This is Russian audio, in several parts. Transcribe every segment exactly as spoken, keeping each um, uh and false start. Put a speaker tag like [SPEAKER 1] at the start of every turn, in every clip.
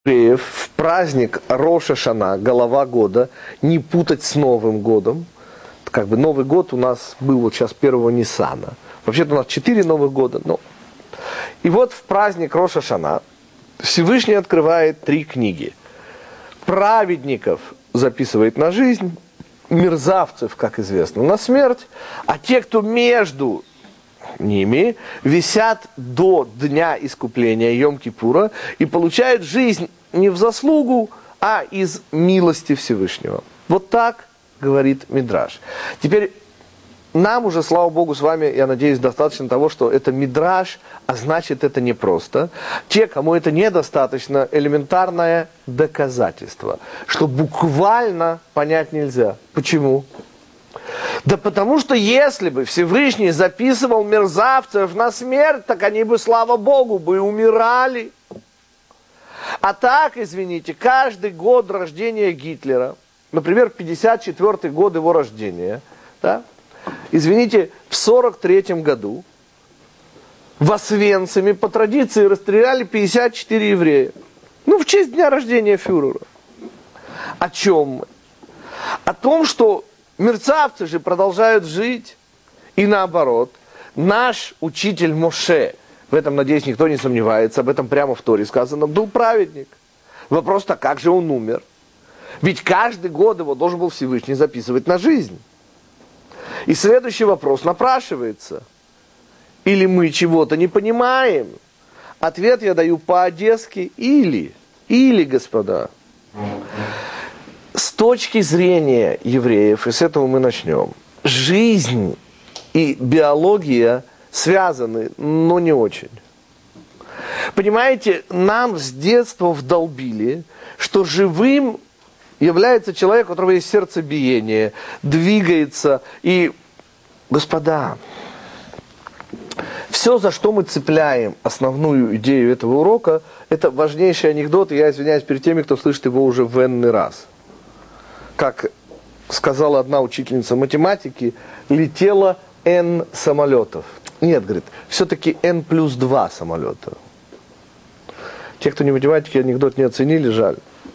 [SPEAKER 1] в праздник Рош ха-Шана, голова года, не путать с Новым годом. Как бы Новый год у нас был вот сейчас первого Ниссана. Вообще-то у нас четыре Новых года. Но... И вот в праздник Рош ха-Шана Всевышний открывает три книги. Праведников записывает на жизнь, мерзавцев, как известно, на смерть, а те, кто между ними, висят до дня искупления Йом-Кипура и получают жизнь не в заслугу, а из милости Всевышнего. Вот так говорит Мидраш. Теперь нам уже, слава Богу, с вами, я надеюсь, достаточно того, что это Мидраш, а значит это не просто. Те, кому это недостаточно, элементарное доказательство, что буквально понять нельзя. Почему? Да потому что если бы Всевышний записывал мерзавцев на смерть, так они бы, слава Богу, бы умирали. А так, извините, каждый год рождения Гитлера, например, пятьдесят четвёртый год его рождения, да, извините, в сорок третьем году в Освенциме по традиции расстреляли пятьдесят четыре еврея. Ну, в честь дня рождения фюрера. О чем мы? О том, что мерзавцы же продолжают жить. И наоборот, наш учитель Моше, в этом, надеюсь, никто не сомневается, об этом прямо в Торе сказано, был праведник. Вопрос-то, как же он умер? Ведь каждый год его должен был Всевышний записывать на жизнь. И следующий вопрос напрашивается. Или мы чего-то не понимаем? Ответ я даю по-одесски. Или. Или, господа. С точки зрения евреев, и с этого мы начнем, жизнь и биология связаны, но не очень. Понимаете, нам с детства вдолбили, что живым является человек, у которого есть сердцебиение, двигается. И, господа, все, за что мы цепляем основную идею этого урока, это важнейший анекдот, и я извиняюсь перед теми, кто слышит его уже в энный раз. Как сказала одна учительница математики, летело N самолетов. Нет, говорит, все-таки N плюс два самолета. Те, кто не математики, анекдот не оценили, жаль.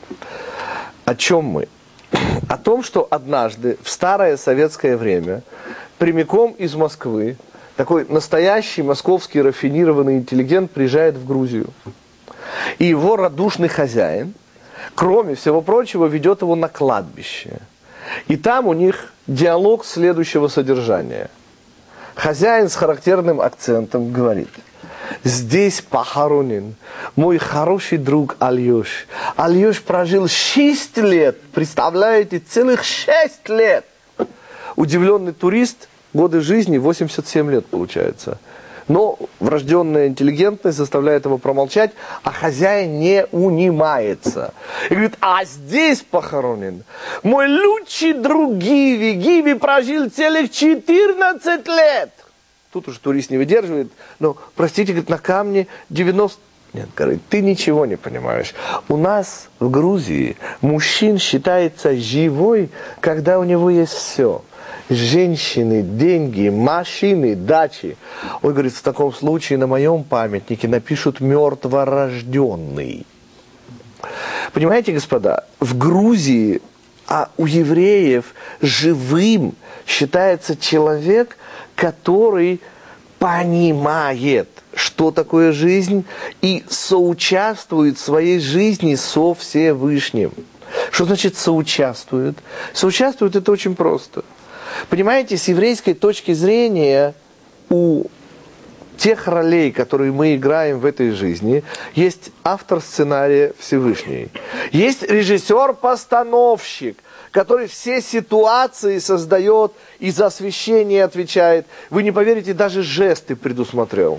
[SPEAKER 1] О чем мы? О том, что однажды в старое советское время прямиком из Москвы такой настоящий московский рафинированный интеллигент приезжает в Грузию. И его радушный хозяин, кроме всего прочего, ведет его на кладбище. И там у них диалог следующего содержания. Хозяин с характерным акцентом говорит: здесь похоронен мой хороший друг Альёш. Альёш прожил шесть лет, представляете, целых шесть лет. Удивленный турист, годы жизни восемьдесят семь лет получается. Но врожденная интеллигентность заставляет его промолчать, а хозяин не унимается. И говорит: а здесь похоронен мой лучший друг Гиви. Гиви прожил целых четырнадцать лет. Тут уже турист не выдерживает. Но, простите, говорит, на камне девяносто... Нет, говорит, ты ничего не понимаешь. У нас в Грузии мужчин считается живой, когда у него есть все. Женщины, деньги, машины, дачи. Ой, говорит, в таком случае на моем памятнике напишут «мертворожденный». Понимаете, господа, в Грузии, а у евреев живым считается человек, который понимает, что такое жизнь, и соучаствует в своей жизни со Всевышним. Что значит соучаствует? Соучаствует — это очень просто. Понимаете, с еврейской точки зрения у тех ролей, которые мы играем в этой жизни, есть автор сценария Всевышний. Есть режиссер-постановщик, который все ситуации создает и за освещение отвечает. Вы не поверите, даже жесты предусмотрел.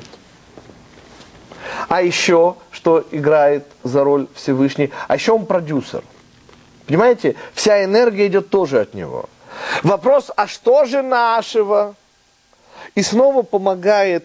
[SPEAKER 1] А еще, что играет за роль Всевышний? А еще он продюсер. Понимаете, вся энергия идет тоже от него. Вопрос, а что же нашего? И снова помогает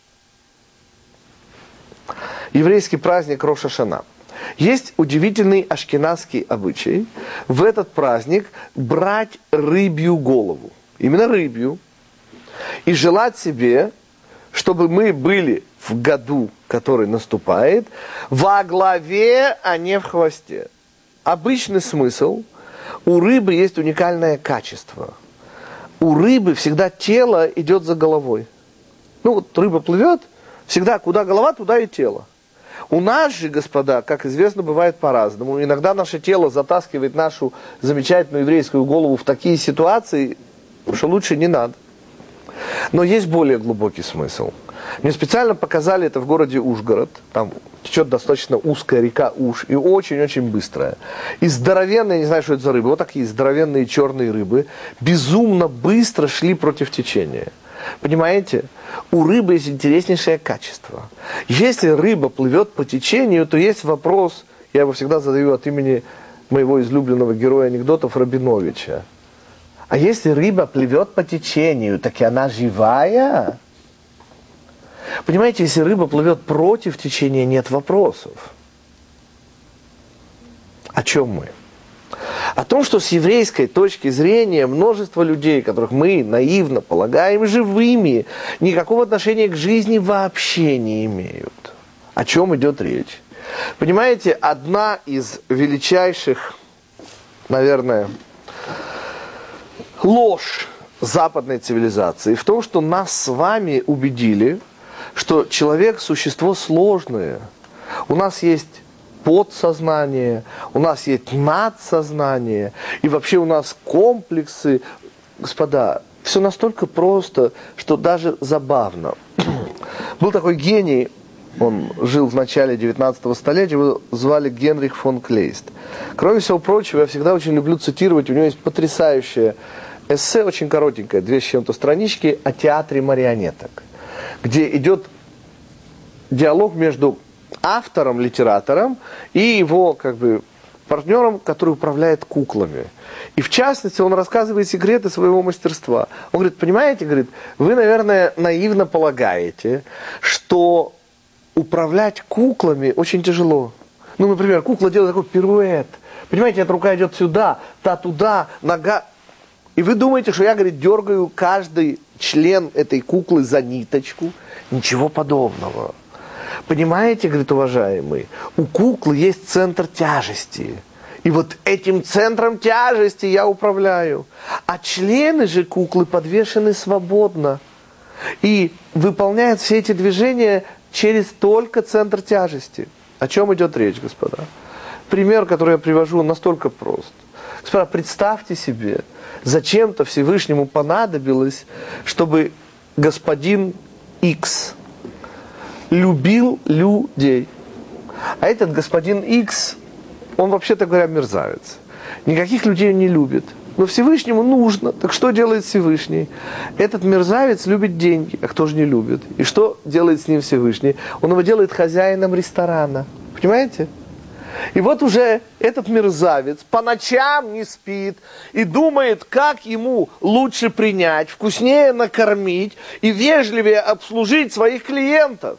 [SPEAKER 1] еврейский праздник Рош ха-Шана. Есть удивительный ашкеназский обычай в этот праздник брать рыбью голову. Именно рыбью. И желать себе чтобы мы были в году, который наступает, во главе, а не в хвосте. Обычный смысл: у рыбы есть уникальное качество. У рыбы всегда тело идет за головой. Ну вот рыба плывет, всегда куда голова, туда и тело. У нас же, господа, как известно, бывает по-разному. Иногда наше тело затаскивает нашу замечательную еврейскую голову в такие ситуации, что лучше не надо. Но есть более глубокий смысл. Мне специально показали это в городе Ужгород. Там течет достаточно узкая река Уж и очень-очень быстрая. И здоровенные, не знаю, что это за рыбы, вот такие здоровенные черные рыбы, безумно быстро шли против течения. Понимаете? У рыбы есть интереснейшее качество. Если рыба плывет по течению, то есть вопрос, я его всегда задаю от имени моего излюбленного героя анекдотов Рабиновича. А если рыба плывет по течению, так и она живая? Понимаете, если рыба плывет против течения, нет вопросов. О чем мы? О том, что с еврейской точки зрения множество людей, которых мы наивно полагаем живыми, никакого отношения к жизни вообще не имеют. О чем идет речь? Понимаете, одна из величайших, наверное, ложь западной цивилизации в том, что нас с вами убедили, что человек – существо сложное. У нас есть подсознание, у нас есть надсознание, и вообще у нас комплексы. Господа, все настолько просто, что даже забавно. Был такой гений, он жил в начале девятнадцатого столетия, его звали Генрих фон Клейст. Кроме всего прочего, я всегда очень люблю цитировать, у него есть потрясающее эссе, очень коротенькое, две с чем-то странички, о театре марионеток, где идет диалог между автором, литератором и его как бы партнером, который управляет куклами. И в частности, он рассказывает секреты своего мастерства. Он говорит, понимаете, говорит, вы, наверное, наивно полагаете, что управлять куклами очень тяжело. Ну, например, кукла делает такой пируэт. Понимаете, эта рука идет сюда, та туда, нога. И вы думаете, что я, говорит, дергаю каждый член этой куклы за ниточку? Ничего подобного. Понимаете, говорит, уважаемый, у куклы есть центр тяжести. И вот этим центром тяжести я управляю. А члены же куклы подвешены свободно. И выполняют все эти движения через только центр тяжести. О чем идет речь, господа? Пример, который я привожу, настолько прост. Господа, представьте себе, зачем-то Всевышнему понадобилось, чтобы господин Икс любил людей. А этот господин Икс, он вообще-то говоря мерзавец. Никаких людей он не любит. Но Всевышнему нужно. Так что делает Всевышний? Этот мерзавец любит деньги. А кто же не любит? И что делает с ним Всевышний? Он его делает хозяином ресторана. Понимаете? И вот уже этот мерзавец по ночам не спит и думает, как ему лучше принять, вкуснее накормить и вежливее обслужить своих клиентов.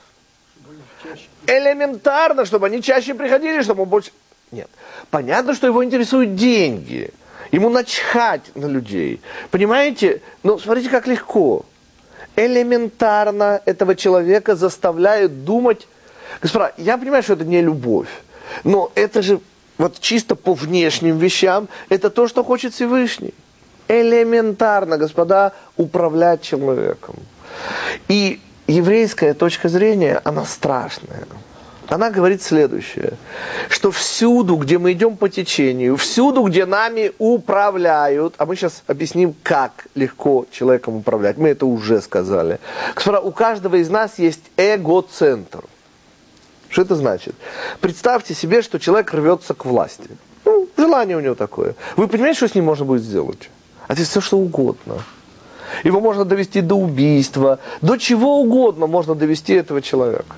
[SPEAKER 1] Элементарно, чтобы они чаще приходили, чтобы он больше... Нет. Понятно, что его интересуют деньги. Ему начхать на людей. Понимаете? Ну, смотрите, как легко. Элементарно этого человека заставляют думать... Господа, я понимаю, что это не любовь. Но это же вот чисто по внешним вещам, это то, что хочет Всевышний. Элементарно, господа, управлять человеком. И еврейская точка зрения, она страшная. Она говорит следующее, что всюду, где мы идем по течению, всюду, где нами управляют, а мы сейчас объясним, как легко человеком управлять, мы это уже сказали. Господа, у каждого из нас есть эгоцентр. Что это значит? Представьте себе, что человек рвется к власти. Ну, желание у него такое. Вы понимаете, что с ним можно будет сделать? А здесь все что угодно. Его можно довести до убийства, до чего угодно можно довести этого человека.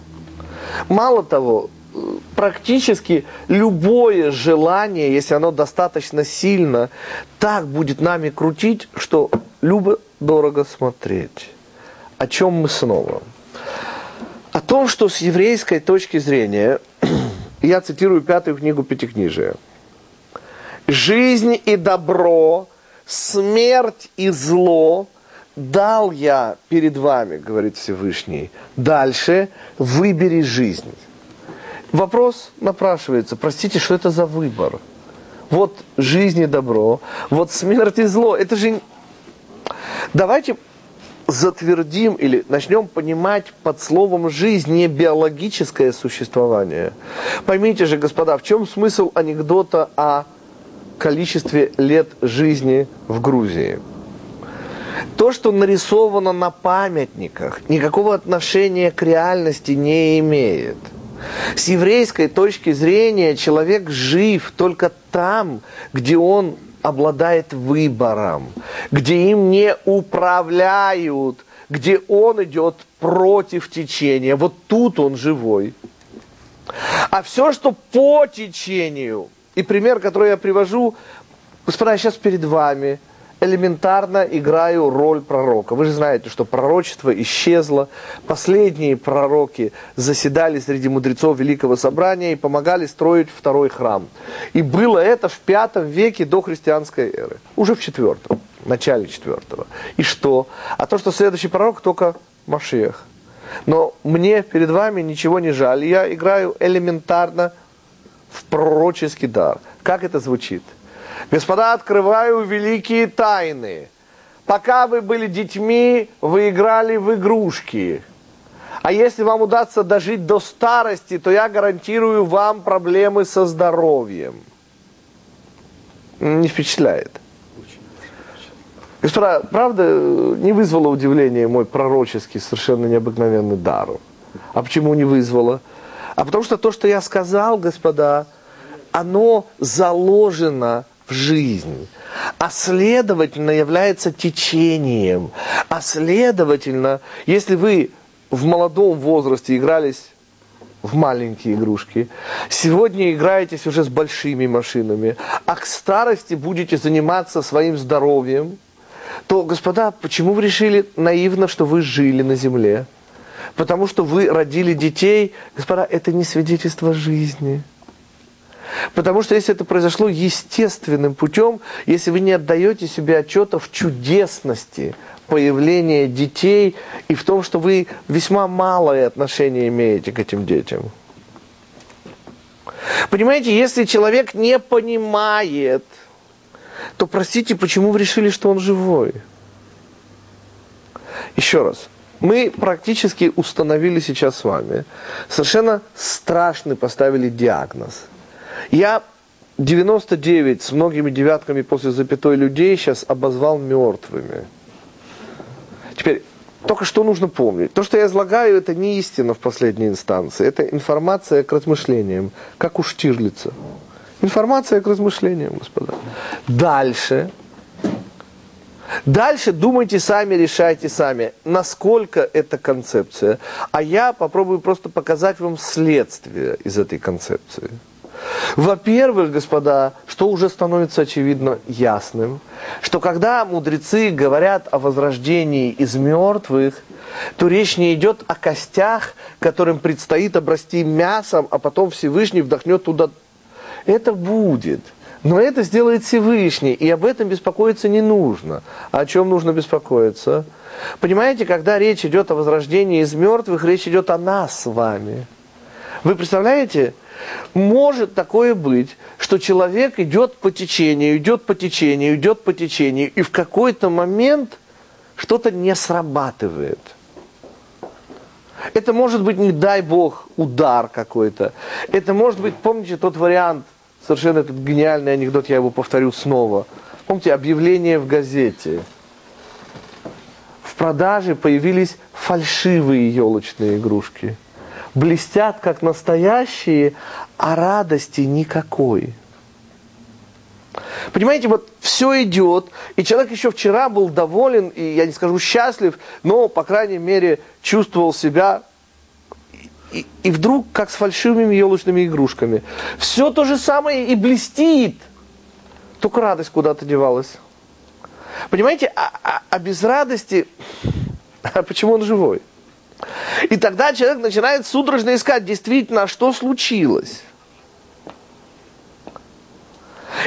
[SPEAKER 1] Мало того, практически любое желание, если оно достаточно сильно, так будет нами крутить, что любо-дорого смотреть. О чем мы снова? О том, что с еврейской точки зрения, я цитирую пятую книгу Пятикнижия, жизнь и добро, смерть и зло дал я перед вами, говорит Всевышний. Дальше выбери жизнь. Вопрос напрашивается, простите, что это за выбор? Вот жизнь и добро, вот смерть и зло. Это же... Давайте затвердим или начнем понимать под словом «жизнь» не биологическое существование. Поймите же, господа, в чем смысл анекдота о количестве лет жизни в Грузии? То, что нарисовано на памятниках, никакого отношения к реальности не имеет. С еврейской точки зрения человек жив только там, где он обладает выбором, где им не управляют, где он идет против течения. Вот тут он живой. А все, что по течению, и пример, который я привожу, господа, я сейчас перед вами элементарно играю роль пророка. Вы же знаете, что пророчество исчезло. Последние пророки заседали среди мудрецов Великого Собрания и помогали строить второй храм. И было это в пятом веке до христианской эры. Уже в четвертом, в начале четвертого. И что? А то, что следующий пророк только Машиах. Но мне перед вами ничего не жаль. Я играю элементарно в пророческий дар. Как это звучит? Господа, открываю великие тайны. Пока вы были детьми, вы играли в игрушки. А если вам удастся дожить до старости, то я гарантирую вам проблемы со здоровьем. Не впечатляет? Господа, правда, не вызвало удивления мой пророческий, совершенно необыкновенный дар. А почему не вызвало? А потому что то, что я сказал, господа, оно заложено в жизнь, а следовательно является течением. А следовательно, если вы в молодом возрасте игрались в маленькие игрушки, сегодня играетесь уже с большими машинами, а к старости будете заниматься своим здоровьем, то, господа, почему вы решили наивно, что вы жили на земле? Потому что вы родили детей, господа, это не свидетельство жизни. Потому что если это произошло естественным путем, если вы не отдаете себе отчета в чудесности появления детей и в том, что вы весьма малое отношение имеете к этим детям. Понимаете, если человек не понимает, то, простите, почему вы решили, что он живой? Еще раз. Мы практически установили сейчас с вами, совершенно страшный поставили диагноз. Я девяносто девять с многими девятками после запятой людей сейчас обозвал мертвыми. Теперь, только что нужно помнить. То, что я излагаю, это не истина в последней инстанции. Это информация к размышлениям, как у Штирлица. Информация к размышлениям, господа. Дальше. Дальше думайте сами, решайте сами, насколько это концепция. А я попробую просто показать вам следствие из этой концепции. Во-первых, господа, что уже становится очевидно ясным, что когда мудрецы говорят о возрождении из мертвых, то речь не идет о костях, которым предстоит обрасти мясом, а потом Всевышний вдохнет туда. Это будет. Но это сделает Всевышний, и об этом беспокоиться не нужно. А о чем нужно беспокоиться? Понимаете, когда речь идет о возрождении из мертвых, речь идет о нас с вами. Вы представляете? Может такое быть, что человек идет по течению, идет по течению, идет по течению, и в какой-то момент что-то не срабатывает. Это может быть, не дай Бог, удар какой-то. Это может быть, помните тот вариант, совершенно этот гениальный анекдот, я его повторю снова. Помните, объявление в газете. В продаже появились фальшивые елочные игрушки. Блестят как настоящие, а радости никакой. Понимаете, вот все идет, и человек еще вчера был доволен, и я не скажу счастлив, но, по крайней мере, чувствовал себя, и, и вдруг, как с фальшивыми елочными игрушками. Все то же самое и блестит, только радость куда-то девалась. Понимаете, а, а, а без радости, а почему он живой? И тогда человек начинает судорожно искать, действительно, а что случилось.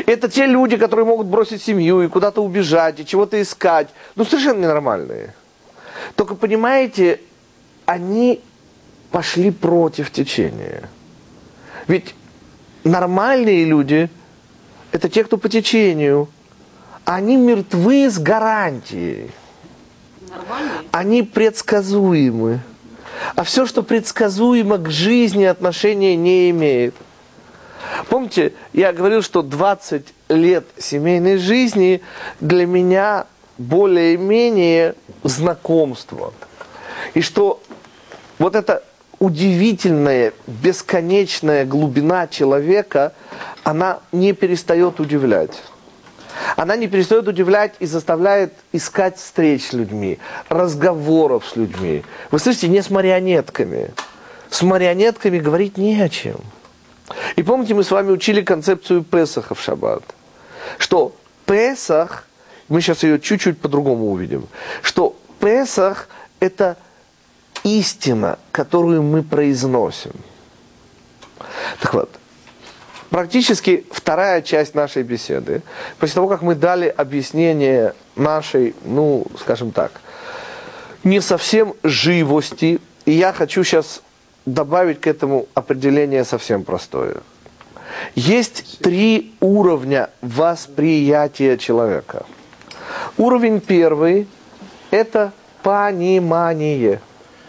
[SPEAKER 1] Это те люди, которые могут бросить семью и куда-то убежать, и чего-то искать. Ну, совершенно ненормальные. Только, понимаете, они пошли против течения. Ведь нормальные люди – это те, кто по течению. Они мертвы с гарантией.
[SPEAKER 2] Нормальные?
[SPEAKER 1] Они предсказуемы. А все, что предсказуемо к жизни, отношения не имеет. Помните, я говорил, что двадцать лет семейной жизни для меня более-менее знакомство. И что вот эта удивительная, бесконечная глубина человека, она не перестает удивлять. Она не перестает удивлять и заставляет искать встреч с людьми, разговоров с людьми. Вы слышите, не с марионетками. С марионетками говорить не о чем. И помните, мы с вами учили концепцию Песаха в шаббат. Что Песах, мы сейчас ее чуть-чуть по-другому увидим, что Песах – это истина, которую мы произносим. Так вот, практически вторая часть нашей беседы, после того, как мы дали объяснение нашей, ну, скажем так, не совсем живости, и я хочу сейчас добавить к этому определение совсем простое. Есть три уровня восприятия человека. Уровень первый – это понимание.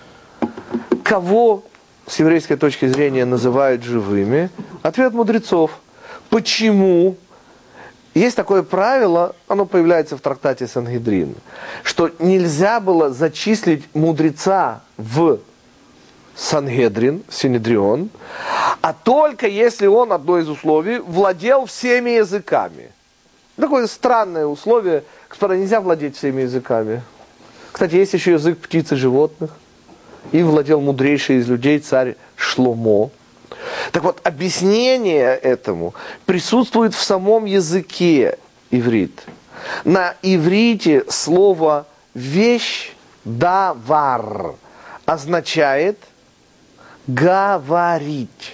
[SPEAKER 1] Кого с еврейской точки зрения называют живыми? Ответ мудрецов. Почему? Есть такое правило, оно появляется в трактате Сангедрин, что нельзя было зачислить мудреца в Сангедрин, Синедрион, а только если он, одно из условий, владел всеми языками. Такое странное условие. Господа, нельзя владеть всеми языками. Кстати, есть еще язык птиц и животных. Им владел мудрейший из людей царь Шломо. Так вот, объяснение этому присутствует в самом языке иврит. На иврите слово «вещь» «давар» означает «говорить».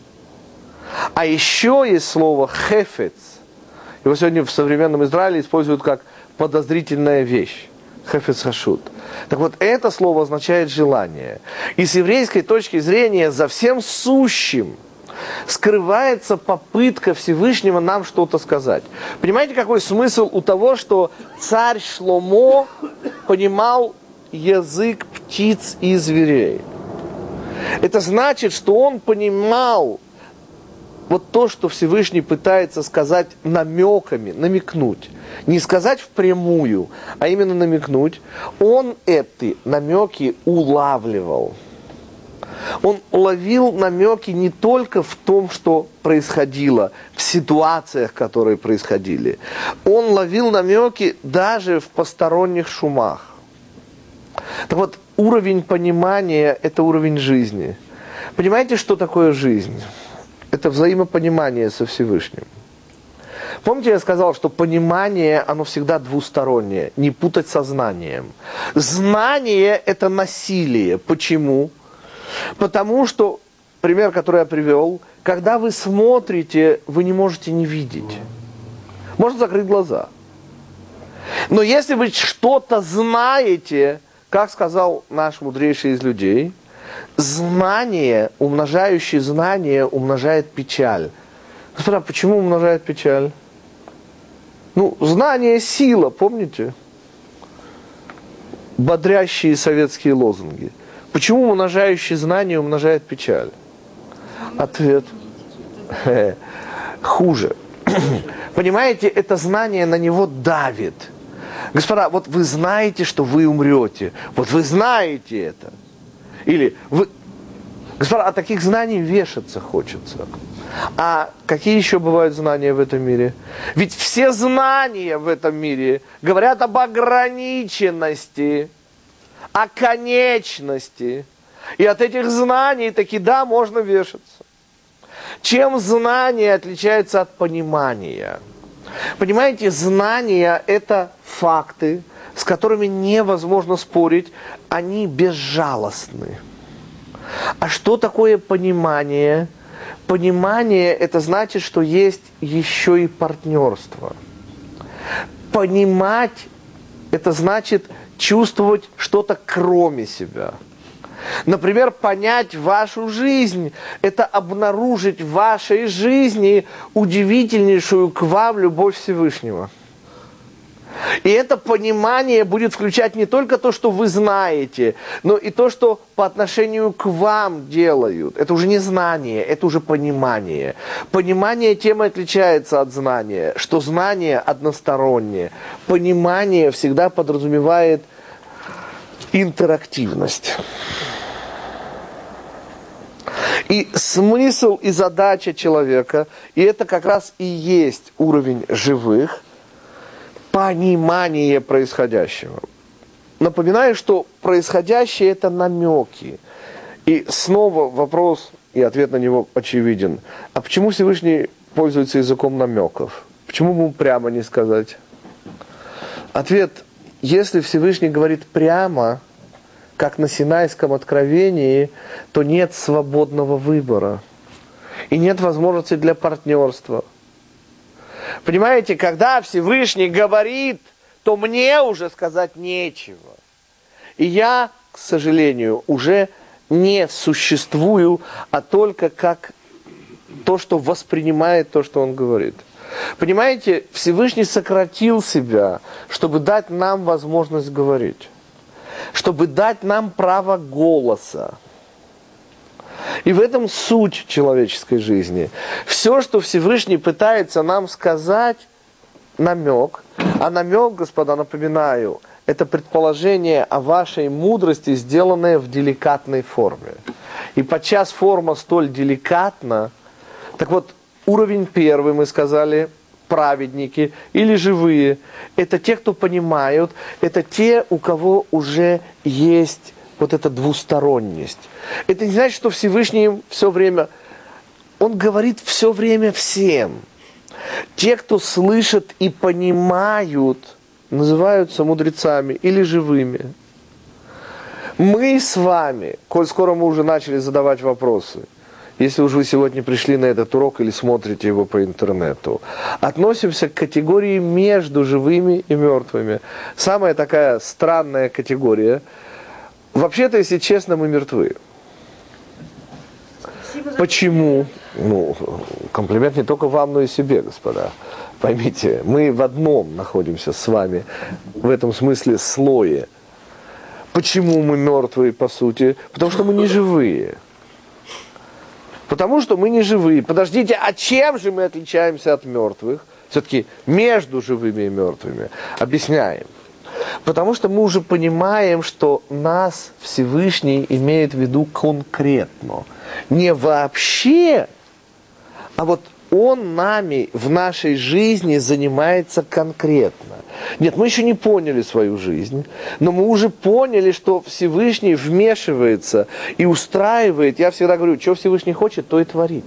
[SPEAKER 1] А еще есть слово «хефец». Его сегодня в современном Израиле используют как подозрительная вещь. Хефец хашут. Так вот, это слово означает желание. И с еврейской точки зрения за всем сущим скрывается попытка Всевышнего нам что-то сказать. Понимаете, какой смысл у того, что царь Шломо понимал язык птиц и зверей? Это значит, что он понимал вот то, что Всевышний пытается сказать намеками, намекнуть. Не сказать впрямую, а именно намекнуть. Он эти намеки улавливал. Он уловил намеки не только в том, что происходило, в ситуациях, которые происходили. Он ловил намеки даже в посторонних шумах. Так вот, уровень понимания – это уровень жизни. Понимаете, что такое жизнь? Это взаимопонимание со Всевышним. Помните, я сказал, что понимание, оно всегда двустороннее, не путать со знанием. Знание – это насилие. Почему? Потому что, пример, который я привел, когда вы смотрите, вы не можете не видеть. Можно закрыть глаза. Но если вы что-то знаете, как сказал наш мудрейший из людей, знание, умножающее знание, умножает печаль. Господа, почему умножает печаль? Ну, знание – сила, помните? Бодрящие советские лозунги. Почему умножающее знание умножает печаль? Ответ. Хуже. Понимаете, это знание на него давит. Господа, вот вы знаете, что вы умрете. Вот вы знаете это. Или вы... Господа, от таких знаний вешаться хочется. А какие еще бывают знания в этом мире? Ведь все знания в этом мире говорят об ограниченности, о конечности. И от этих знаний таки да, можно вешаться. Чем знание отличается от понимания? Понимаете, знания – это факты, с которыми невозможно спорить, они безжалостны. А что такое понимание? Понимание – это значит, что есть еще и партнерство. Понимать – это значит чувствовать что-то кроме себя. Например, понять вашу жизнь – это обнаружить в вашей жизни удивительнейшую к вам любовь Всевышнего. И это понимание будет включать не только то, что вы знаете, но и то, что по отношению к вам делают. Это уже не знание, это уже понимание. Понимание тем и отличается от знания, что знание одностороннее. Понимание всегда подразумевает интерактивность. И смысл и задача человека, и это как раз и есть уровень живых, понимание происходящего. Напоминаю, что происходящее – это намеки. И снова вопрос, и ответ на него очевиден. А почему Всевышний пользуется языком намеков? Почему ему прямо не сказать? Ответ – если Всевышний говорит прямо, как на Синайском откровении, то нет свободного выбора. И нет возможности для партнерства. Понимаете, когда Всевышний говорит, то мне уже сказать нечего. И я, к сожалению, уже не существую, а только как то, что воспринимает то, что он говорит. Понимаете, Всевышний сократил себя, чтобы дать нам возможность говорить. Чтобы дать нам право голоса. И в этом суть человеческой жизни. Все, что Всевышний пытается нам сказать, намек. А намек, господа, напоминаю, это предположение о вашей мудрости, сделанное в деликатной форме. И подчас форма столь деликатна. Так вот, уровень первый, мы сказали, праведники или живые. Это те, кто понимают, это те, у кого уже есть вот эта двусторонность. Это не значит, что Всевышний им все время... Он говорит все время всем. Те, кто слышат и понимают, называются мудрецами или живыми. Мы с вами, коль скоро мы уже начали задавать вопросы, если уж вы сегодня пришли на этот урок или смотрите его по интернету, относимся к категории между живыми и мертвыми. Самая такая странная категория. Вообще-то, если честно, мы мертвы. Почему? Ну, комплимент не только вам, но и себе, господа. Поймите, мы в одном находимся с вами, в этом смысле слое. Почему мы мертвые, по сути? Потому что мы не живые. Потому что мы не живые. Подождите, а чем же мы отличаемся от мертвых? Все-таки между живыми и мертвыми. Объясняем. Потому что мы уже понимаем, что нас Всевышний имеет в виду конкретно. Не вообще, а вот Он нами в нашей жизни занимается конкретно. Нет, мы еще не поняли свою жизнь, но мы уже поняли, что Всевышний вмешивается и устраивает. Я всегда говорю, что Всевышний хочет, то и творит.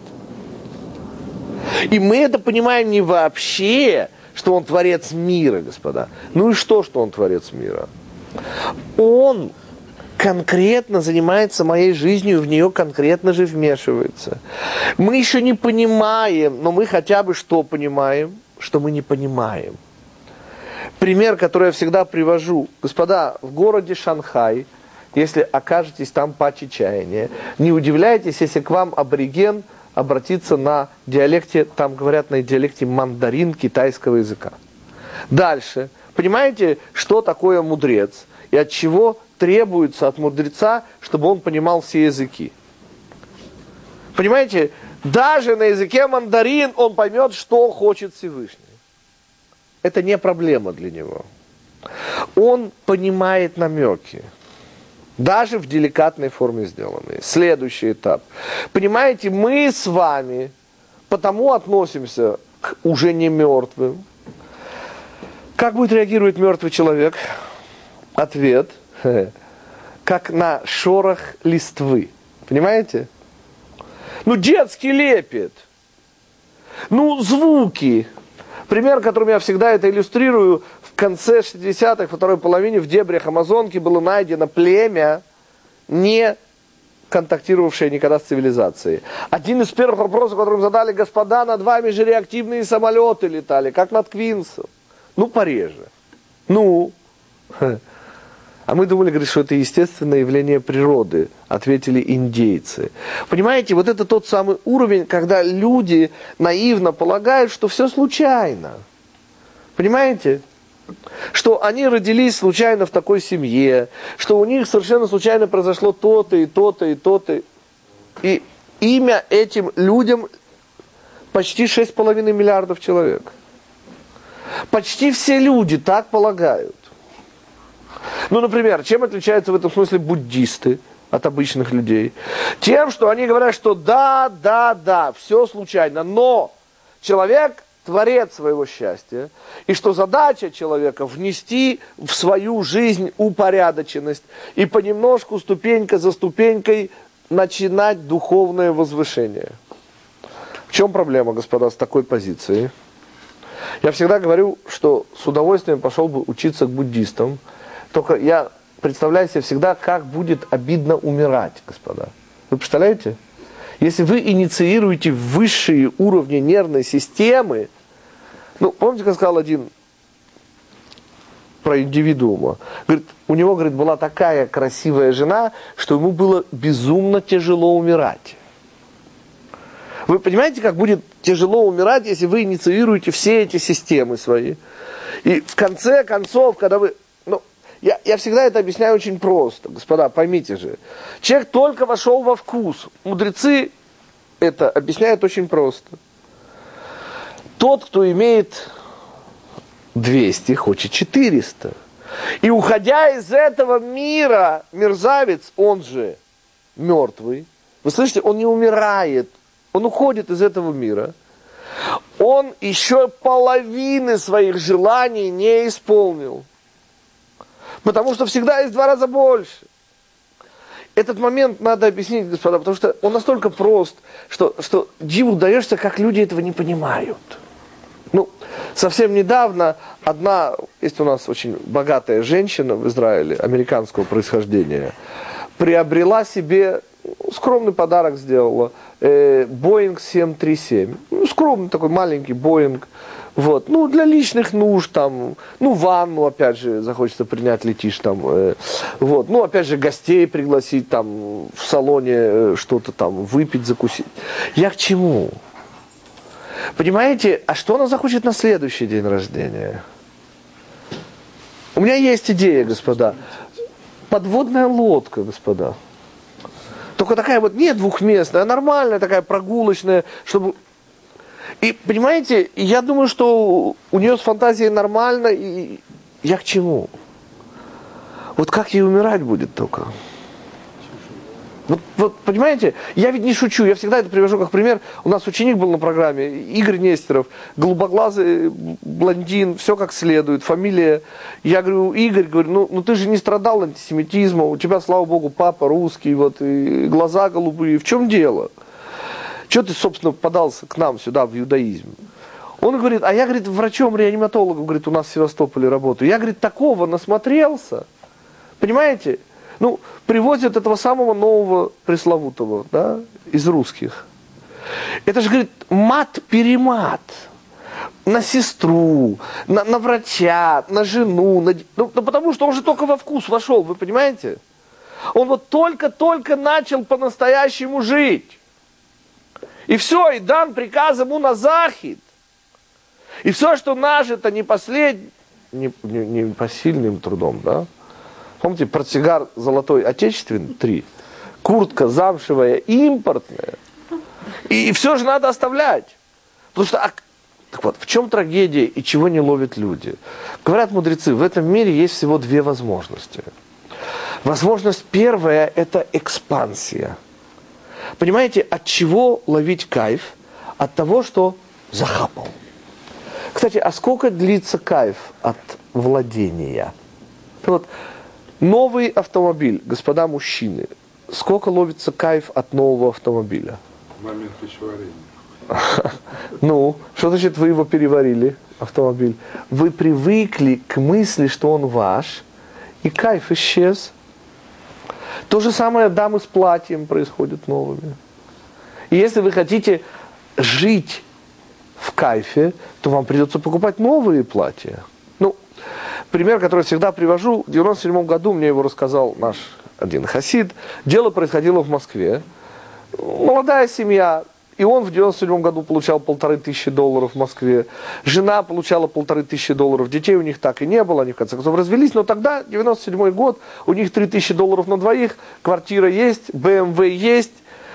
[SPEAKER 1] И мы это понимаем не вообще, что Он творец мира, господа. Ну и что, что Он творец мира? Он конкретно занимается моей жизнью, в нее конкретно же вмешивается. Мы еще не понимаем, но мы хотя бы что понимаем? Что мы не понимаем. Пример, который я всегда привожу. Господа, в городе Шанхай, если окажетесь там по чаяния, не удивляйтесь, если к вам абориген обратиться на диалекте, там говорят на диалекте мандарин китайского языка. Дальше. Понимаете, что такое мудрец? И от чего требуется от мудреца, чтобы он понимал все языки? Понимаете, даже на языке мандарин он поймет, что хочет Всевышний. Это не проблема для него. Он понимает намеки. Даже в деликатной форме сделанные. Следующий этап. Понимаете, мы с вами потому относимся к уже не мертвым. Как будет реагировать мертвый человек? Ответ. Как на шорох листвы. Понимаете? Ну, детский лепет. Ну, звуки. Пример, которым я всегда это иллюстрирую, в конце шестидесятых, во второй половине, в дебрях Амазонки было найдено племя не контактировавшие никогда с цивилизацией. Один из первых вопросов, которым задали: господа, над вами же реактивные самолеты летали, как над Квинсом. Ну, пореже. Ну. А мы думали, говорит, что это естественное явление природы, ответили индейцы. Понимаете, вот это тот самый уровень, когда люди наивно полагают, что все случайно. Понимаете? Что они родились случайно в такой семье, что у них совершенно случайно произошло то-то и то-то и то-то. И имя этим людям почти шесть с половиной миллиардов человек. Почти все люди так полагают. Ну, например, чем отличаются в этом смысле буддисты от обычных людей? Тем, что они говорят, что да, да, да, все случайно, но человек творец своего счастья, и что задача человека внести в свою жизнь упорядоченность и понемножку, ступенька за ступенькой, начинать духовное возвышение. В чем проблема, господа, с такой позицией? Я всегда говорю, что с удовольствием пошел бы учиться к буддистам. Только я представляю себе всегда, как будет обидно умирать, господа. Вы представляете? Если вы инициируете высшие уровни нервной системы, ну, помните, как сказал один про индивидуума? Говорит, у него, говорит, была такая красивая жена, что ему было безумно тяжело умирать. Вы понимаете, как будет тяжело умирать, если вы инициируете все эти системы свои? И в конце концов, когда вы... Я, я всегда это объясняю очень просто, господа, поймите же. Человек только вошел во вкус. Мудрецы это объясняют очень просто. Тот, кто имеет двести, хочет четыреста. И уходя из этого мира, мерзавец, он же мертвый. Вы слышите, он не умирает, он уходит из этого мира. Он еще половины своих желаний не исполнил. Потому что всегда есть в два раза больше. Этот момент надо объяснить, господа, потому что он настолько прост, что, что диву даешься, как люди этого не понимают. Ну, совсем недавно одна, есть у нас очень богатая женщина в Израиле, американского происхождения, приобрела себе, скромный подарок сделала, э, Боинг семь три семь. Ну, скромный такой маленький Боинг. Вот, ну, для личных нужд, там, ну, ванну, опять же, захочется принять, летишь там, э, вот, ну, опять же, гостей пригласить, там, в салоне э, что-то там, выпить, закусить. Я к чему? Понимаете, а что она захочет на следующий день рождения? У меня есть идея, господа, подводная лодка, господа. Только такая вот, не двухместная, а нормальная, такая прогулочная, чтобы... И, понимаете, я думаю, что у нее с фантазией нормально, и я к чему? Вот как ей умирать будет только? Вот, вот, понимаете, я ведь не шучу, я всегда это привожу как пример. У нас ученик был на программе, Игорь Нестеров, голубоглазый блондин, все как следует, фамилия. Я говорю, Игорь, говорю, ну, ну ты же не страдал антисемитизмом, у тебя, слава богу, папа русский, вот, и глаза голубые, в чем дело? Чего ты, собственно, подался к нам сюда, в иудаизм? Он говорит, а я, говорит, врачом-реаниматологом, говорит, у нас в Севастополе работаю. Я, говорит, такого насмотрелся. Понимаете? Ну, привозят этого самого нового пресловутого, да, из русских. Это же, говорит, мат-перемат. На сестру, на, на врача, на жену. На... Ну, ну, потому что он же только во вкус вошел, вы понимаете? Он вот только-только начал по-настоящему жить. И все, и дан приказ ему на захид. И все, что нажито не последним, не, не, не посильным трудом, да? Помните, портсигар золотой отечественный, три. Куртка замшевая импортная. И, и все же надо оставлять. Потому что, а, так вот, в чем трагедия и чего не ловят люди? Говорят мудрецы, в этом мире есть всего две возможности. Возможность первая – это экспансия. Понимаете, от чего ловить кайф? От того, что захапал. Кстати, а сколько длится кайф от владения? Вот, новый автомобиль, господа мужчины, сколько ловится кайф от нового автомобиля?
[SPEAKER 2] Момент пищеварения.
[SPEAKER 1] Ну, что значит вы его переварили, автомобиль? Вы привыкли к мысли, что он ваш, и кайф исчез. То же самое дамы с платьем происходит новыми. И если вы хотите жить в кайфе, то вам придется покупать новые платья. Ну, пример, который я всегда привожу, в девяносто седьмом году мне его рассказал наш один хасид. Дело происходило в Москве. Молодая семья, и он в девяносто седьмом году получал полторы тысячи долларов в Москве. Жена получала полторы тысячи долларов. Детей у них так и не было, они в конце концов развелись. Но тогда, девяносто седьмой год, у них три тысячи долларов на двоих, квартира есть, бэ эм вэ есть.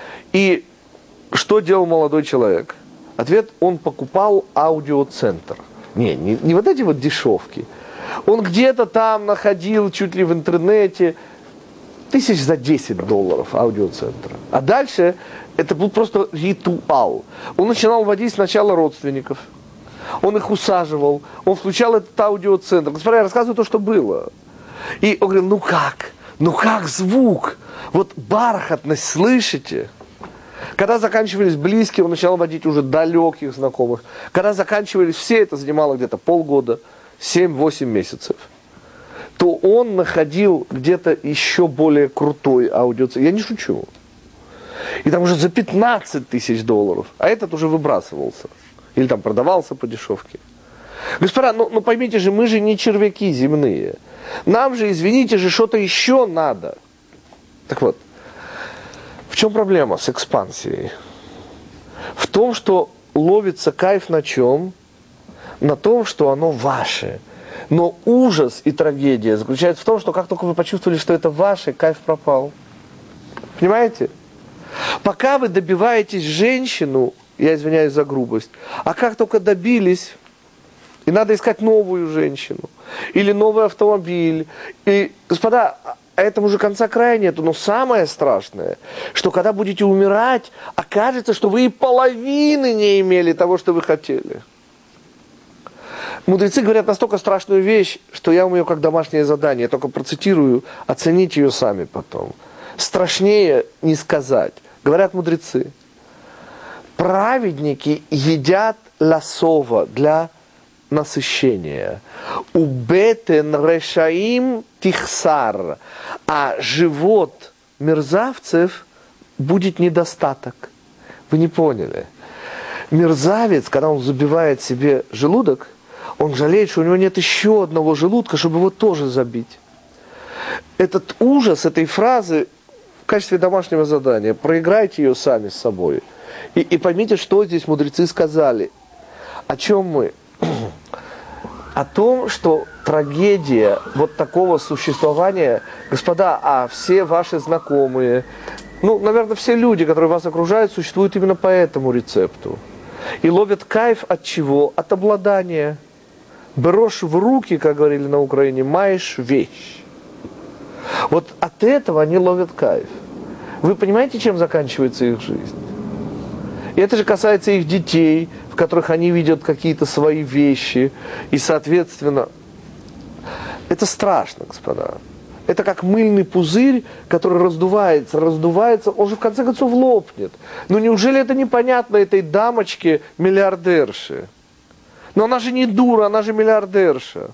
[SPEAKER 1] И что делал молодой человек? Ответ: он покупал аудиоцентр. Не, не, не вот эти вот дешевки. Он где-то там находил, чуть ли в интернете, тысяч за десять долларов аудиоцентра. А дальше это был просто ритуал. Он начинал водить сначала родственников. Он их усаживал. Он включал этот аудиоцентр. Господа, я рассказываю то, что было. И он говорил: ну как? Ну как звук? Вот бархатность, слышите? Когда заканчивались близкие, он начал водить уже далеких знакомых. Когда заканчивались все, это занимало где-то полгода, семь-восемь месяцев. То он находил где-то еще более крутой аудиоцентр. Я не шучу. И там уже за пятнадцать тысяч долларов. А этот уже выбрасывался. Или там продавался по дешевке. Господа, ну, ну поймите же, мы же не червяки земные. Нам же, извините же, что-то еще надо. Так вот. В чем проблема с экспансией? В том, что ловится кайф на чем? На том, что оно ваше. Но ужас и трагедия заключается в том, что как только вы почувствовали, что это ваше, кайф пропал. Понимаете? Пока вы добиваетесь женщину, я извиняюсь за грубость, а как только добились, и надо искать новую женщину, или новый автомобиль, и, господа, а этому же конца края нету. Но самое страшное, что когда будете умирать, окажется, что вы и половины не имели того, что вы хотели. Мудрецы говорят настолько страшную вещь, что я вам ее как домашнее задание, я только процитирую, оцените ее сами потом. Страшнее не сказать. Говорят мудрецы: праведники едят ласова для насыщения. Убетен решаим тихсар. А живот мерзавцев будет недостаток. Вы не поняли. Мерзавец, когда он забивает себе желудок, он жалеет, что у него нет еще одного желудка, чтобы его тоже забить. Этот ужас этой фразы в качестве домашнего задания. Проиграйте ее сами с собой. И, и поймите, что здесь мудрецы сказали. О чем мы? О том, что трагедия вот такого существования, господа, а все ваши знакомые, ну, наверное, все люди, которые вас окружают, существуют именно по этому рецепту. И ловят кайф от чего? От обладания. Берешь в руки, как говорили на Украине, маешь вещь. Вот от этого они ловят кайф. Вы понимаете, чем заканчивается их жизнь? И это же касается их детей, в которых они видят какие-то свои вещи. И, соответственно, это страшно, господа. Это как мыльный пузырь, который раздувается, раздувается, он же в конце концов лопнет. Ну неужели это непонятно этой дамочке-миллиардерше? Но она же не дура, она же миллиардерша.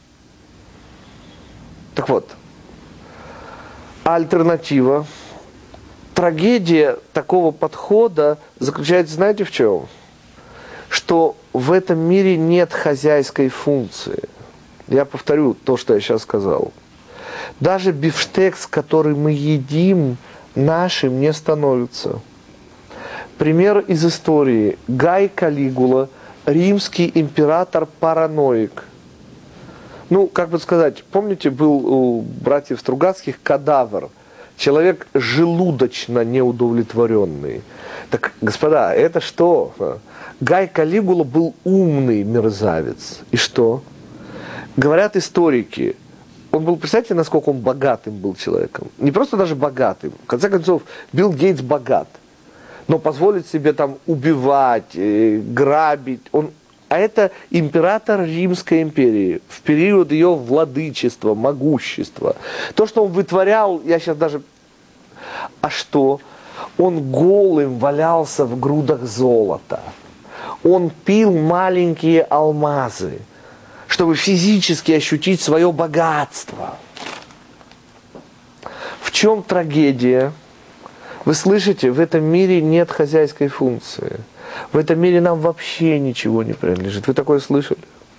[SPEAKER 1] Так вот, альтернатива. Трагедия такого подхода заключается, знаете, в чем? Что в этом мире нет хозяйской функции. Я повторю то, что я сейчас сказал. Даже бифштекс, который мы едим, нашим не становится. Пример из истории. Гай Калигула, римский император-параноик. Ну, как бы сказать, помните, был у братьев Стругацких кадавр. Человек желудочно неудовлетворенный. Так, господа, это что? Гай Калигула был умный мерзавец. И что? Говорят историки, он был, представьте, насколько он богатым был человеком. Не просто даже богатым. В конце концов, Билл Гейтс богат. Но позволить себе там убивать, грабить. Он... А это император Римской империи. В период ее владычества, могущества. То, что он вытворял, я сейчас даже... А что? Он голым валялся в грудах золота. Он пил маленькие алмазы, чтобы физически ощутить свое богатство. В В чем трагедия? Вы слышите, в этом мире нет хозяйской функции. В этом мире нам вообще ничего не принадлежит. Вы такое слышали?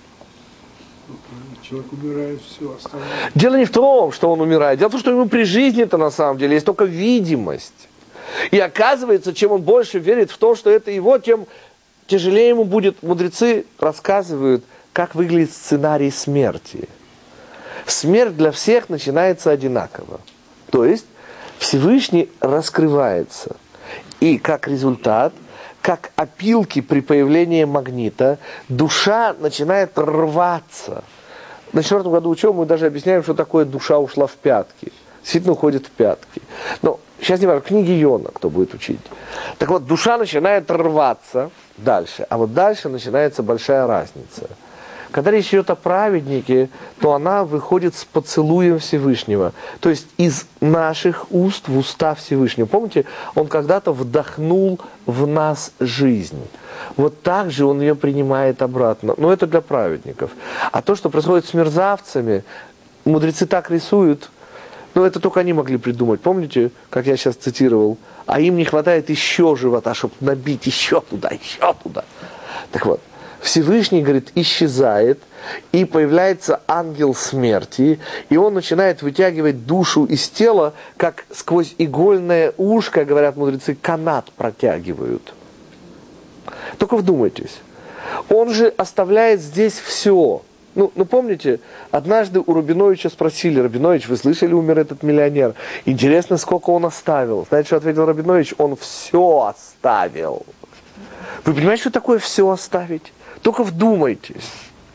[SPEAKER 2] Человек умирает, все остальное.
[SPEAKER 1] Дело не в том, что он умирает. Дело в том, что ему при жизни-то на самом деле есть только видимость. И оказывается, чем он больше верит в то, что это его, тем тяжелее ему будет. Мудрецы рассказывают, как выглядит сценарий смерти. Смерть для всех начинается одинаково. То есть Всевышний раскрывается. И как результат, как опилки при появлении магнита, душа начинает рваться. На четвертом году учебы мы даже объясняем, что такое душа ушла в пятки. Действительно уходит в пятки. Но сейчас не важно, книги Йона, кто будет учить. Так вот, душа начинает рваться дальше. А вот дальше начинается большая разница. Когда речь идет о праведнике, то она выходит с поцелуем Всевышнего. То есть из наших уст в уста Всевышнего. Помните, он когда-то вдохнул в нас жизнь. Вот так же он ее принимает обратно. Но это для праведников. А то, что происходит с мерзавцами, мудрецы так рисуют, но это только они могли придумать. Помните, как я сейчас цитировал? А им не хватает еще живота, чтобы набить еще туда, еще туда. Так вот. Всевышний, говорит, исчезает, и появляется ангел смерти, и он начинает вытягивать душу из тела, как сквозь игольное ушко, говорят мудрецы, канат протягивают. Только вдумайтесь. Он же оставляет здесь все. Ну, ну, помните, однажды у Рабиновича спросили: Рабинович, вы слышали, умер этот миллионер? Интересно, сколько он оставил? Знаете, что ответил Рабинович? Он все оставил. Вы понимаете, что такое все оставить? Только вдумайтесь.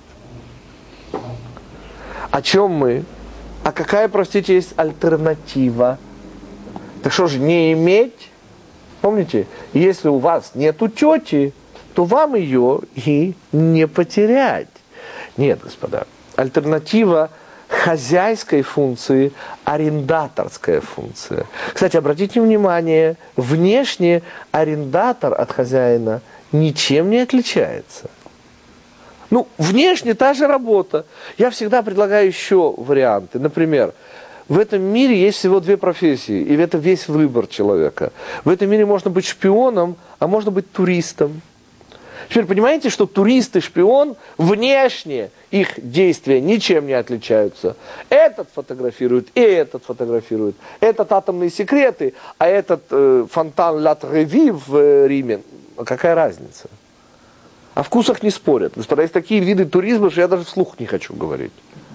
[SPEAKER 1] О чем мы? А какая, простите, есть альтернатива? Так что же, не иметь? Помните, если у вас нету тети, то вам ее и не потерять. Нет, господа. Альтернатива хозяйской функции – арендаторская функция. Кстати, обратите внимание, внешне арендатор от хозяина ничем не отличается. Ну, внешне та же работа. Я всегда предлагаю еще варианты. Например, в этом мире есть всего две профессии, и это весь выбор человека. В этом мире можно быть шпионом, а можно быть туристом. Теперь понимаете, что турист и шпион внешне их действия ничем не отличаются. Этот фотографирует, и этот фотографирует. Этот атомные секреты, а этот э, фонтан Ла Треви в э, Риме. А какая разница? О вкусах не спорят. Господа, есть такие виды туризма, что я даже вслух не хочу говорить.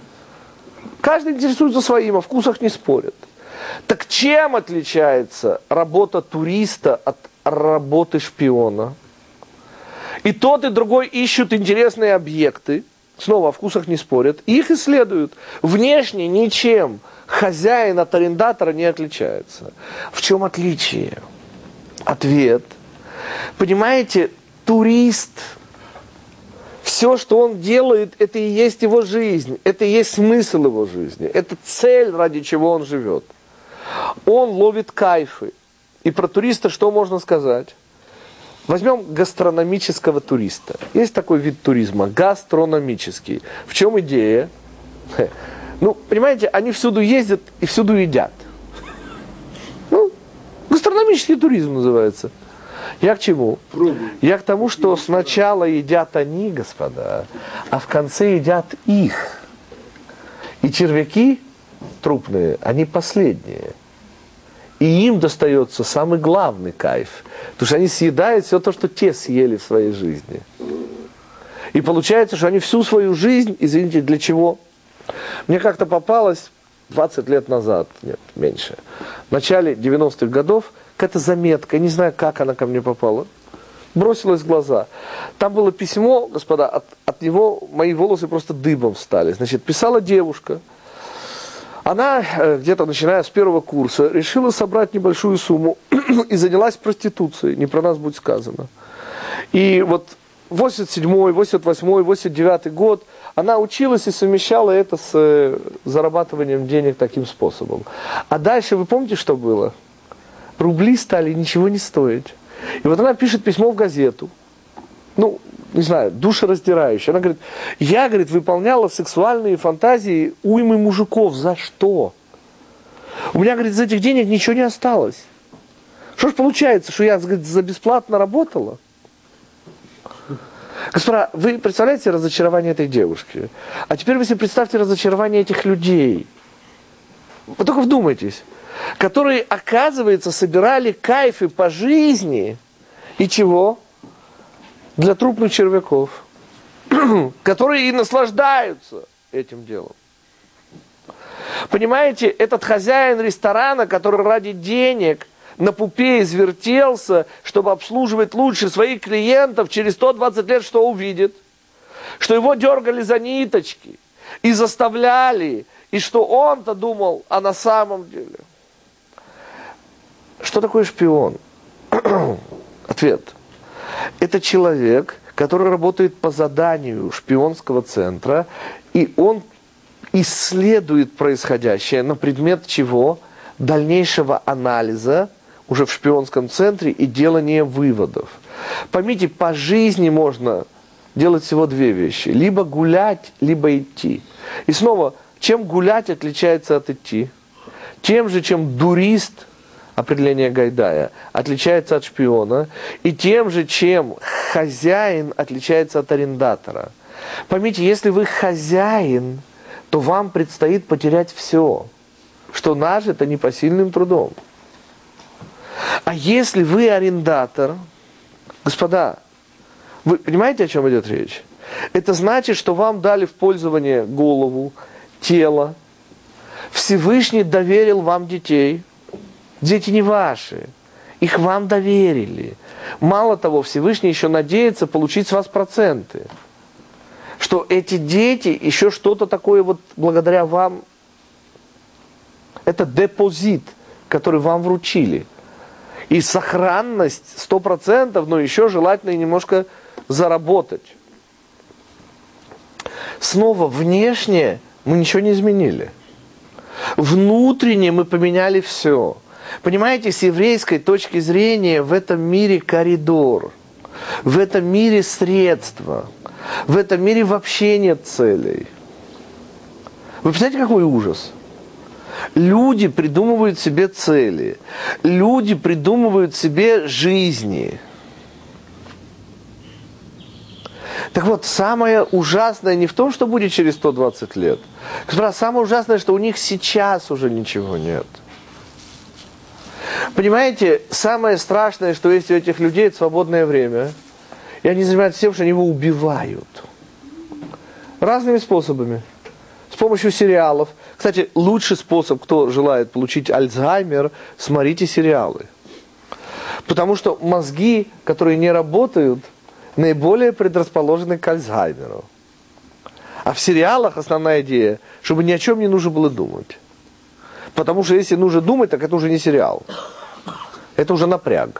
[SPEAKER 1] Каждый интересуется своим, о вкусах не спорят. Так чем отличается работа туриста от работы шпиона? И тот, и другой ищут интересные объекты. Снова о вкусах не спорят. И их исследуют. Внешне ничем хозяин от арендатора не отличается. В чем отличие? Ответ. Понимаете, турист... Все, что он делает, это и есть его жизнь, это и есть смысл его жизни, это цель, ради чего он живет. Он ловит кайфы. И про туриста что можно сказать? Возьмем гастрономического туриста. Есть такой вид туризма, гастрономический. В чем идея? Ну, понимаете, они всюду ездят и всюду едят. Ну, гастрономический туризм называется. Я к чему? Я к тому, что сначала едят они, господа, а в конце едят их. И червяки трупные, они последние. И им достается самый главный кайф. Потому что они съедают все то, что те съели в своей жизни. И получается, что они всю свою жизнь, извините, для чего? Мне как-то попалось двадцать лет назад, нет, меньше, в начале девяностых годов, какая-то заметка, не знаю, как она ко мне попала, бросилась в глаза. Там было письмо, господа, от, от него мои волосы просто дыбом встали. Значит, писала девушка. Она, где-то начиная с первого курса, решила собрать небольшую сумму и занялась проституцией. Не про нас будет сказано. И вот восемьдесят седьмой, восемьдесят восьмой, восемьдесят девятый год она училась и совмещала это с зарабатыванием денег таким способом. А дальше вы помните, что было? Рубли стали ничего не стоить. И вот она пишет письмо в газету. Ну, не знаю, душераздирающее. Она говорит, я, говорит, выполняла сексуальные фантазии уймы мужиков. За что? У меня, говорит, из этих денег ничего не осталось. Что ж получается, что я, говорит, за бесплатно работала? Господа, вы представляете разочарование этой девушки? А теперь вы себе представьте разочарование этих людей. Вы только вдумайтесь. Которые, оказывается, собирали кайфы по жизни. И чего? Для трупных червяков. Которые и наслаждаются этим делом. Понимаете, этот хозяин ресторана, который ради денег на пупе извертелся, чтобы обслуживать лучше своих клиентов, через сто двадцать лет что увидит? Что его дергали за ниточки и заставляли, и что он-то думал, а на самом деле. Что такое шпион? Ответ. Это человек, который работает по заданию шпионского центра, и он исследует происходящее на предмет чего? Дальнейшего анализа уже в шпионском центре и делания выводов. Поймите, по жизни можно делать всего две вещи. Либо гулять, либо идти. И снова, чем гулять отличается от идти? Тем же, чем дурист, определение Гайдая, отличается от шпиона, и тем же, чем хозяин отличается от арендатора. Поймите, если вы хозяин, то вам предстоит потерять все, что нажито непосильным трудом. А если вы арендатор, господа, вы понимаете, о чем идет речь? Это значит, что вам дали в пользование голову, тело. Всевышний доверил вам детей. Дети не ваши. Их вам доверили. Мало того, Всевышний еще надеется получить с вас проценты. Что эти дети еще что-то такое вот благодаря вам. Это депозит, который вам вручили. И сохранность сто процентов, но еще желательно и немножко заработать. Снова внешне мы ничего не изменили. Внутренне мы поменяли все. Понимаете, с еврейской точки зрения в этом мире коридор. В этом мире средства. В этом мире вообще нет целей. Вы представляете, какой ужас? Люди придумывают себе цели. Люди придумывают себе жизни. Так вот, самое ужасное не в том, что будет через сто двадцать лет. Господа, самое ужасное, что у них сейчас уже ничего нет. Понимаете, самое страшное, что есть у этих людей, это свободное время. И они занимаются тем, что они его убивают. Разными способами. С помощью сериалов. Кстати, лучший способ, кто желает получить Альцгеймер, смотрите сериалы. Потому что мозги, которые не работают, наиболее предрасположены к Альцгеймеру. А в сериалах основная идея, чтобы ни о чем не нужно было думать. Потому что если нужно думать, так это уже не сериал. Это уже напряг.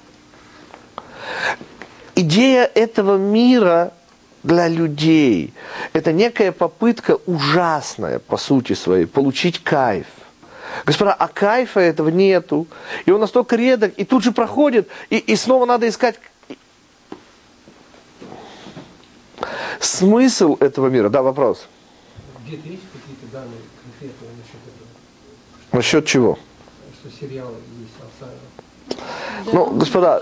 [SPEAKER 1] Идея этого мира для людей – это некая попытка ужасная, по сути своей, получить кайф. Господа, а кайфа этого нету. И он настолько редок, и тут же проходит, и, и снова надо искать смысл этого мира. Да, вопрос.
[SPEAKER 2] Где-то есть какие-то данные конкретные насчет этого?
[SPEAKER 1] Насчет чего?
[SPEAKER 2] Что сериалы есть Алцгеймер.
[SPEAKER 3] Да,
[SPEAKER 1] ну, господа,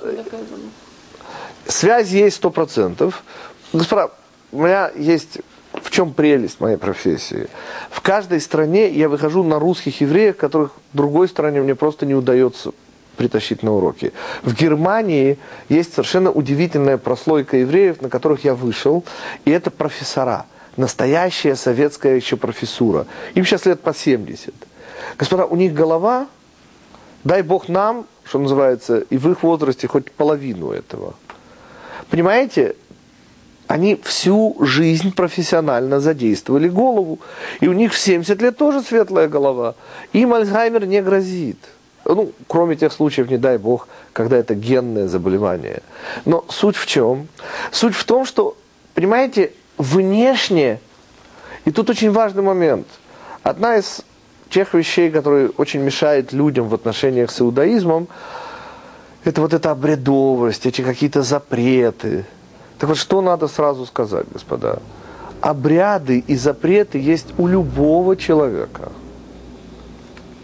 [SPEAKER 1] связь есть сто процентов. Господа, у меня есть... В чем прелесть моей профессии? В каждой стране я выхожу на русских евреев, которых в другой стране мне просто не удается притащить на уроки. В Германии есть совершенно удивительная прослойка евреев, на которых я вышел, и это профессора. Настоящая советская еще профессура. Им сейчас лет по семьдесят. Господа, у них голова, дай Бог нам, что называется, и в их возрасте хоть половину этого. Понимаете? Они всю жизнь профессионально задействовали голову. И у них в семьдесят лет тоже светлая голова. Им Альцгеймер не грозит. Ну, кроме тех случаев, не дай Бог, когда это генное заболевание. Но суть в чем? Суть в том, что, понимаете, внешне, и тут очень важный момент, одна из тех вещей, которые очень мешают людям в отношениях с иудаизмом, это вот эта обрядовость, эти какие-то запреты. Так вот, что надо сразу сказать, господа? Обряды и запреты есть у любого человека.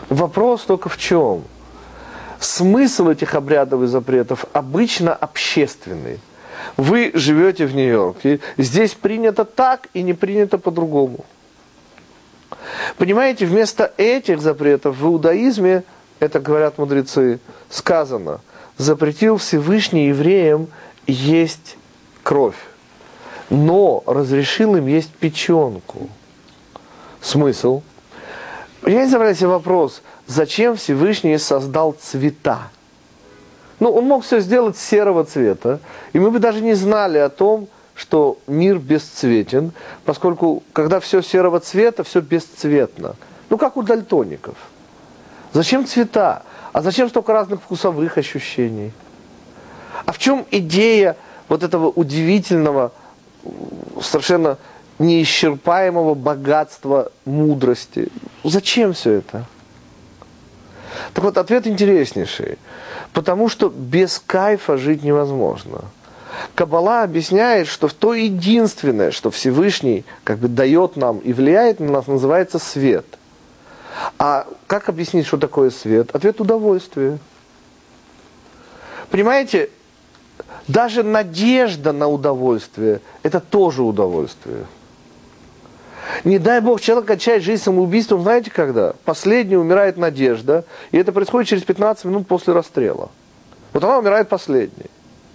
[SPEAKER 1] Вопрос только в чем? Смысл этих обрядов и запретов обычно общественный. Вы живете в Нью-Йорке, здесь принято так и не принято по-другому. Понимаете, вместо этих запретов в иудаизме, это говорят мудрецы, сказано, запретил Всевышний евреям есть кровь, но разрешил им есть печенку. Смысл? Я задавал себе вопрос, зачем Всевышний создал цвета? Ну, он мог все сделать серого цвета, и мы бы даже не знали о том, что мир бесцветен, поскольку, когда все серого цвета, все бесцветно. Ну, как у дальтоников. Зачем цвета? А зачем столько разных вкусовых ощущений? А в чем идея вот этого удивительного, совершенно неисчерпаемого богатства мудрости? Зачем все это? Так вот, ответ интереснейший. Потому что без кайфа жить невозможно. Каббала объясняет, что то единственное, что Всевышний как бы дает нам и влияет на нас, называется свет. А как объяснить, что такое свет? Ответ – удовольствие. Понимаете, даже надежда на удовольствие – это тоже удовольствие. Не дай Бог, человек кончает жизнь самоубийством, знаете когда? Последней умирает надежда, и это происходит через пятнадцать минут после расстрела. Вот она умирает последней.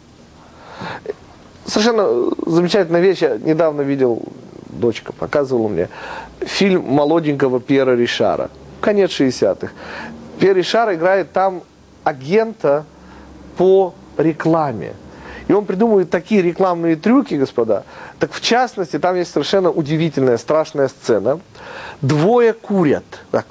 [SPEAKER 1] Совершенно замечательная вещь, я недавно видел, дочка показывала мне, фильм молоденького Пьера Ришара, конец шестидесятых. Пьер Ришар играет там агента по рекламе. И он придумывает такие рекламные трюки, господа. Так в частности, там есть совершенно удивительная, страшная сцена. Двое курят. Так.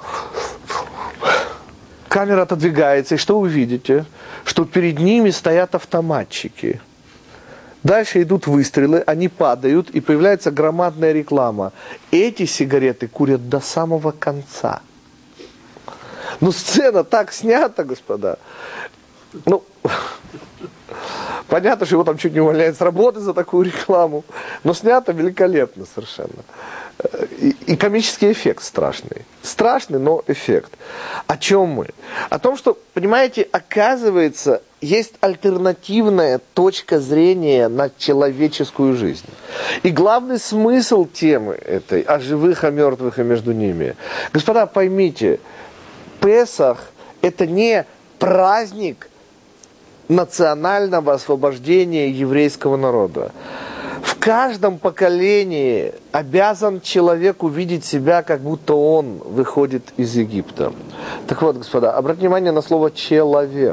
[SPEAKER 1] Камера отодвигается, и что вы видите? Что перед ними стоят автоматчики. Дальше идут выстрелы, они падают, и появляется громадная реклама. Эти сигареты курят до самого конца. Ну, сцена так снята, господа. Ну... Понятно, что его там чуть не увольняют с работы за такую рекламу, но снято великолепно совершенно. И, и комический эффект страшный. Страшный, но эффект. О чем мы? О том, что, понимаете, оказывается, есть альтернативная точка зрения на человеческую жизнь. И главный смысл темы этой, о живых, о мертвых и между ними. Господа, поймите, Песах – это не праздник национального освобождения еврейского народа. В каждом поколении обязан человек увидеть себя, как будто он выходит из Египта. Так вот, господа, обратите внимание на слово «человек».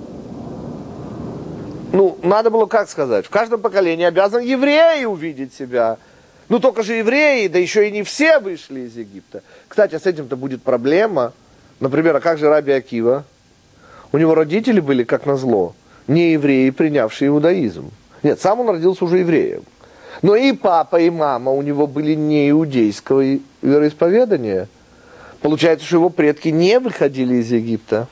[SPEAKER 1] Ну, надо было как сказать? В каждом поколении обязан еврей увидеть себя. Ну, только же евреи, да еще и не все вышли из Египта. Кстати, с этим-то будет проблема. Например, а как же Раби Акива? У него родители были, как назло, не евреи, принявшие иудаизм. Нет, сам он родился уже евреем. Но и папа, и мама у него были не иудейского вероисповедания. Получается, что его предки не выходили из Египта.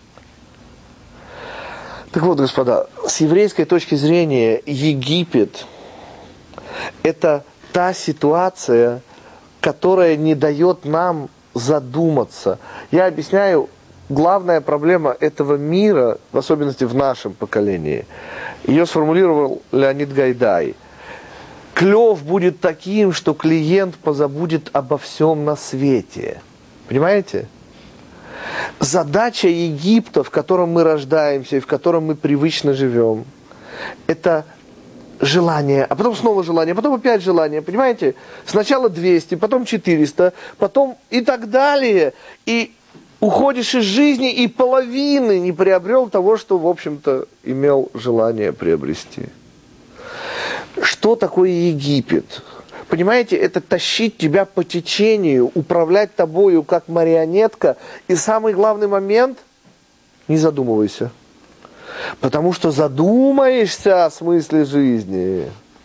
[SPEAKER 1] Так вот, господа, с еврейской точки зрения Египет – это та ситуация, которая не дает нам задуматься. Я объясняю, главная проблема этого мира, в особенности в нашем поколении, ее сформулировал Леонид Гайдай. Клев будет таким, что клиент позабудет обо всем на свете. Понимаете? Задача Египта, в котором мы рождаемся и в котором мы привычно живем, это желание, а потом снова желание, потом опять желание. Понимаете? Сначала двести, потом четыреста, потом и так далее. И уходишь из жизни и половины не приобрел того, что, в общем-то, имел желание приобрести. Что такое Египет? Понимаете, это тащить тебя по течению, управлять тобою как марионетка. И самый главный момент – не задумывайся. Потому что задумаешься о смысле жизни.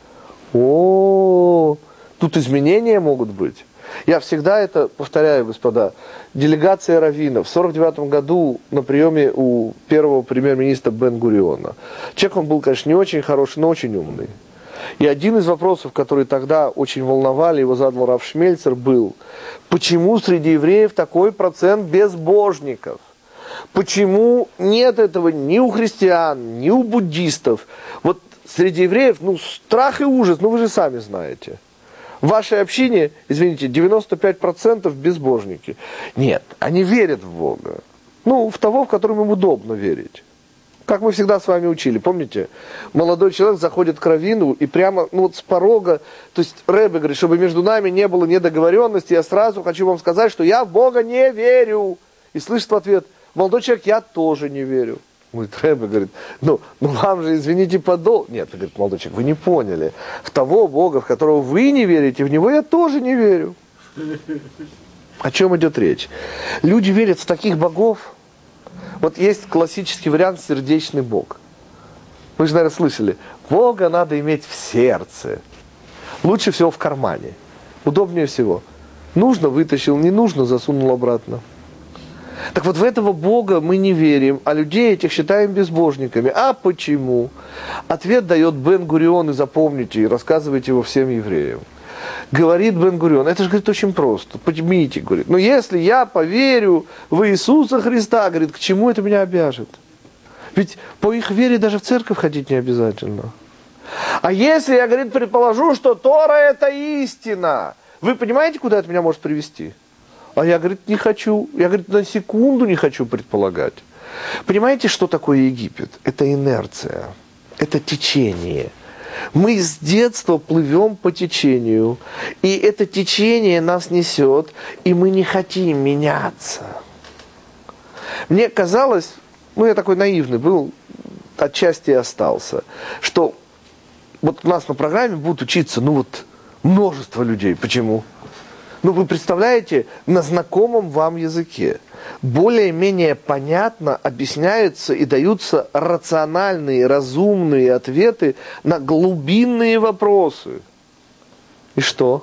[SPEAKER 1] О, тут изменения могут быть. Я всегда это повторяю, господа. Делегация раввинов в сорок девятом году на приеме у первого премьер-министра Бен-Гуриона. Человек он был, конечно, не очень хороший, но очень умный. И один из вопросов, которые тогда очень волновали, его задал Рав Шмельцер, был, почему среди евреев такой процент безбожников? Почему нет этого ни у христиан, ни у буддистов? Вот среди евреев, ну, страх и ужас, ну, вы же сами знаете. В вашей общине, извините, девяносто пять процентов безбожники. Нет, они верят в Бога. Ну, в того, в котором им удобно верить. Как мы всегда с вами учили, помните? Молодой человек заходит к раввину и прямо, ну вот с порога, то есть Ребе говорит, чтобы между нами не было недоговоренности, я сразу хочу вам сказать, что я в Бога не верю. И слышит в ответ, молодой человек, я тоже не верю. Говорит, Ребе говорит, ну, ну вам же, извините, подол... Нет, говорит, молодой человек, вы не поняли. В того Бога, в которого вы не верите, в него я тоже не верю. О чем идет речь? Люди верят в таких богов. Вот есть классический вариант сердечный Бог. Вы же, наверное, слышали. Бога надо иметь в сердце. Лучше всего в кармане. Удобнее всего. Нужно — вытащил, не нужно — засунул обратно. Так вот в этого Бога мы не верим, а людей этих считаем безбожниками. А почему? Ответ дает Бен-Гурион, и запомните, и рассказывайте его всем евреям. Говорит Бен-Гурион, это же, говорит, очень просто. Поймите, говорит, но если я поверю в Иисуса Христа, говорит, к чему это меня обяжет? Ведь по их вере даже в церковь ходить не обязательно. А если я, говорит, предположу, что Тора это истина, вы понимаете, куда это меня может привести? А я, говорит, не хочу, я, говорит, на секунду не хочу предполагать. Понимаете, что такое Египет? Это инерция, это течение. Мы с детства плывем по течению, и это течение нас несет, и мы не хотим меняться. Мне казалось, ну я такой наивный был, отчасти и остался, что вот у нас на программе будут учиться, ну вот, множество людей. Почему? Ну вы представляете, на знакомом вам языке более-менее понятно объясняются и даются рациональные, разумные ответы на глубинные вопросы. И что?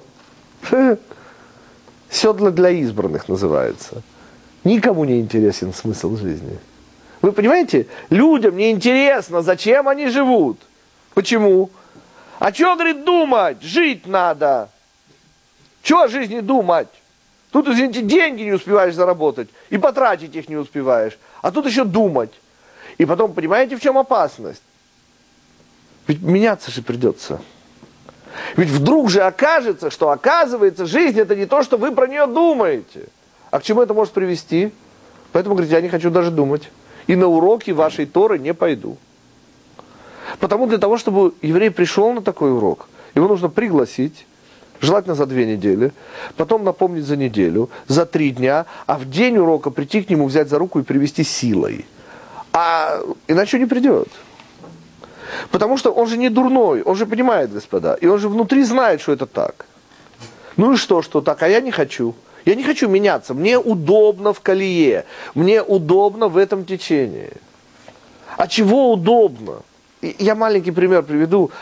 [SPEAKER 1] Седло для избранных называется. Никому не интересен смысл жизни. Вы понимаете? Людям не интересно, зачем они живут. Почему? А что, говорит, думать? Жить надо. Чего о жизни думать? Тут, извините, деньги не успеваешь заработать, и потратить их не успеваешь. А тут еще думать. И потом, понимаете, в чем опасность? Ведь меняться же придется. Ведь вдруг же окажется, что оказывается, жизнь это не то, что вы про нее думаете. А к чему это может привести? Поэтому, говорит, я не хочу даже думать. И на уроки вашей Торы не пойду. Потому для того, чтобы еврей пришел на такой урок, его нужно пригласить, желательно за две недели, потом напомнить за неделю, за три дня, а в день урока прийти к нему, взять за руку и привести силой. А иначе не придет. Потому что он же не дурной, он же понимает, господа, и он же внутри знает, что это так. Ну и что, что так, а я не хочу. Я не хочу меняться, мне удобно в колее, мне удобно в этом течении. А чего удобно? Я маленький пример приведу.